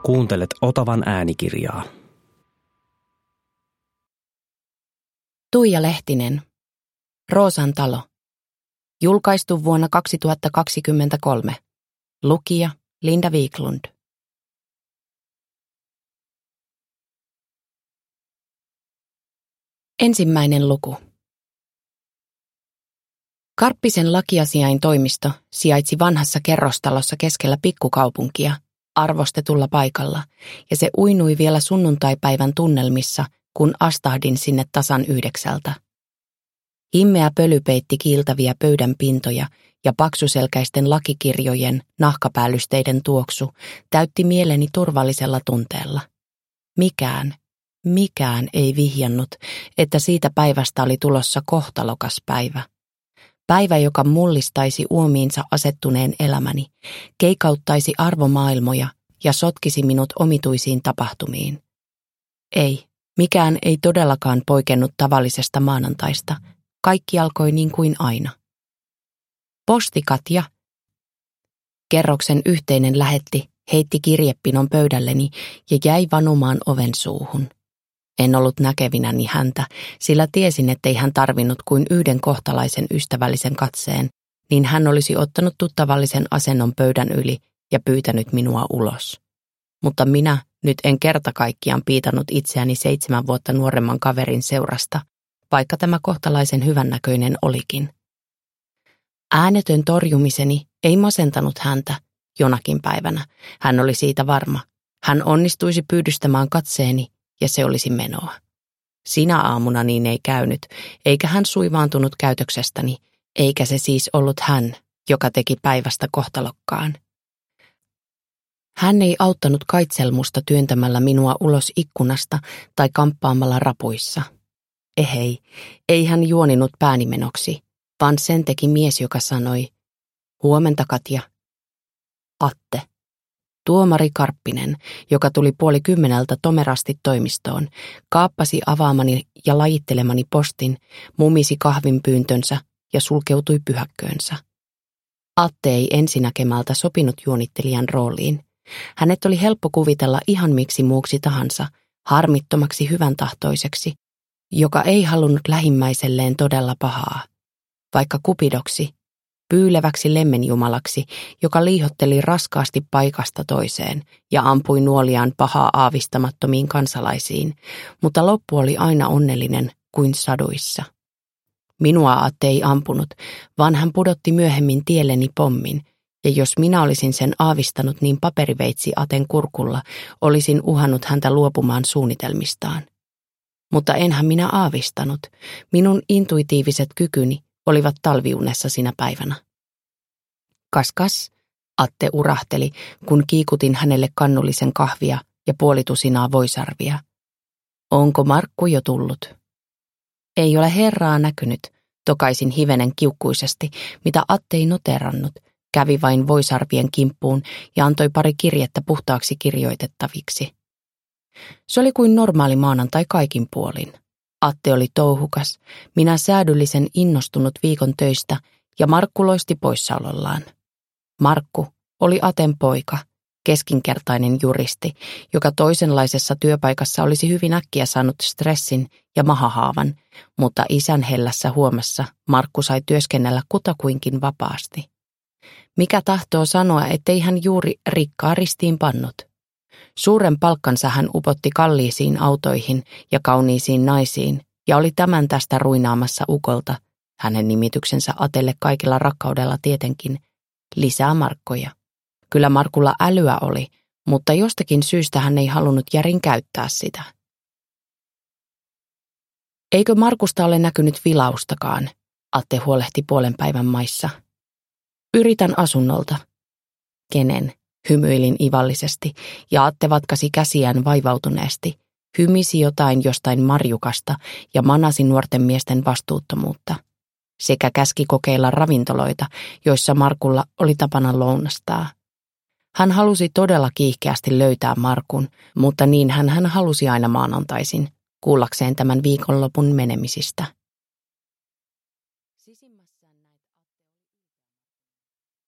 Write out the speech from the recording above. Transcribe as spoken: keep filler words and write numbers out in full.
Kuuntelet Otavan äänikirjaa. Tuija Lehtinen. Roosan talo. Julkaistu vuonna kaksituhattakaksikymmentäkolme. Lukija Linda Wiklund. Ensimmäinen luku. Karppisen lakiasiain toimisto sijaitsi vanhassa kerrostalossa keskellä pikkukaupunkia, arvostetulla paikalla, ja se uinui vielä sunnuntaipäivän tunnelmissa, kun astahdin sinne tasan yhdeksältä. Himmeä pöly peitti kiiltäviä pöydän pintoja ja paksuselkäisten lakikirjojen nahkapäällysteiden tuoksu täytti mieleni turvallisella tunteella. Mikään, mikään ei vihjannut, että siitä päivästä oli tulossa kohtalokas päivä. Päivä, joka mullistaisi uomiinsa asettuneen elämäni, keikauttaisi arvomaailmoja ja sotkisi minut omituisiin tapahtumiin. Ei, mikään ei todellakaan poikennut tavallisesta maanantaista. Kaikki alkoi niin kuin aina. Posti Katja, kerroksen yhteinen lähetti, heitti kirjepinon pöydälleni ja jäi vanumaan oven suuhun. En ollut näkevinäni häntä, sillä tiesin, ettei hän tarvinnut kuin yhden kohtalaisen ystävällisen katseen, niin hän olisi ottanut tuttavallisen asennon pöydän yli ja pyytänyt minua ulos. Mutta minä nyt en kerta kaikkiaan piitannut itseäni seitsemän vuotta nuoremman kaverin seurasta, vaikka tämä kohtalaisen hyvännäköinen olikin. Äänetön torjumiseni ei masentanut häntä jonakin päivänä. Hän oli siitä varma. Hän onnistuisi pyydystämään katseeni ja se olisi menoa. Sinä aamuna niin ei käynyt, eikä hän suivaantunut käytöksestäni, eikä se siis ollut hän, joka teki päivästä kohtalokkaan. Hän ei auttanut kaitselmusta työntämällä minua ulos ikkunasta tai kamppaamalla rapuissa. Ehei, ei hän juoninut päänimenoksi, vaan sen teki mies, joka sanoi, huomenta Katja. Atte. Tuomari Karppinen, joka tuli puoli kymmeneltä tomerasti toimistoon, kaappasi avaamani ja lajittelemani postin, mumisi kahvinpyyntönsä ja sulkeutui pyhäkköönsä. Atte ei ensinäkemältä sopinut juonittelijan rooliin. Hänet oli helppo kuvitella ihan miksi muuksi tahansa, harmittomaksi hyväntahtoiseksi, joka ei halunnut lähimmäiselleen todella pahaa, vaikka kupidoksi, pyyleväksi lemmenjumalaksi, joka liihotteli raskaasti paikasta toiseen ja ampui nuoliaan pahaa aavistamattomiin kansalaisiin, mutta loppu oli aina onnellinen kuin saduissa. Minua Atte ei ampunut, vaan hän pudotti myöhemmin tielleni pommin, ja jos minä olisin sen aavistanut niin paperiveitsi Aten kurkulla, olisin uhannut häntä luopumaan suunnitelmistaan. Mutta enhän minä aavistanut. Minun intuitiiviset kykyni olivat talviunessa sinä päivänä. Kas kas, Atte urahteli, kun kiikutin hänelle kannullisen kahvia ja puolitusinaa voisarvia. Onko Markku jo tullut? Ei ole herraa näkynyt, tokaisin hivenen kiukkuisesti, mitä Atte ei noterannut, kävi vain voisarvien kimppuun ja antoi pari kirjettä puhtaaksi kirjoitettaviksi. Se oli kuin normaali maanantai kaikin puolin. Atte oli touhukas, minä säädyllisen innostunut viikon töistä ja Markku loisti poissaolollaan. Markku oli Aten poika, keskinkertainen juristi, joka toisenlaisessa työpaikassa olisi hyvin äkkiä saanut stressin ja mahahaavan, mutta isän hellässä huomassa Markku sai työskennellä kutakuinkin vapaasti. Mikä tahtoo sanoa, ettei hän juuri rikkaa ristiin pannut. Suuren palkkansa hän upotti kalliisiin autoihin ja kauniisiin naisiin ja oli tämän tästä ruinaamassa ukolta, hänen nimityksensä Atelle kaikilla rakkaudella tietenkin, lisää markkoja. Kyllä Markulla älyä oli, mutta jostakin syystä hän ei halunnut järin käyttää sitä. Eikö Markusta ole näkynyt vilaustakaan, Atte huolehti puolen päivän maissa. Yritän asunnolta. Kenen? Hymyilin ivallisesti, ja Atte vatkasi käsiään vaivautuneesti, hymisi jotain jostain marjukasta ja manasi nuorten miesten vastuuttomuutta. Sekä käski kokeilla ravintoloita, joissa Markulla oli tapana lounastaa. Hän halusi todella kiihkeästi löytää Markun, mutta niin hän hän halusi aina maanantaisin, kuullakseen tämän viikonlopun menemisistä.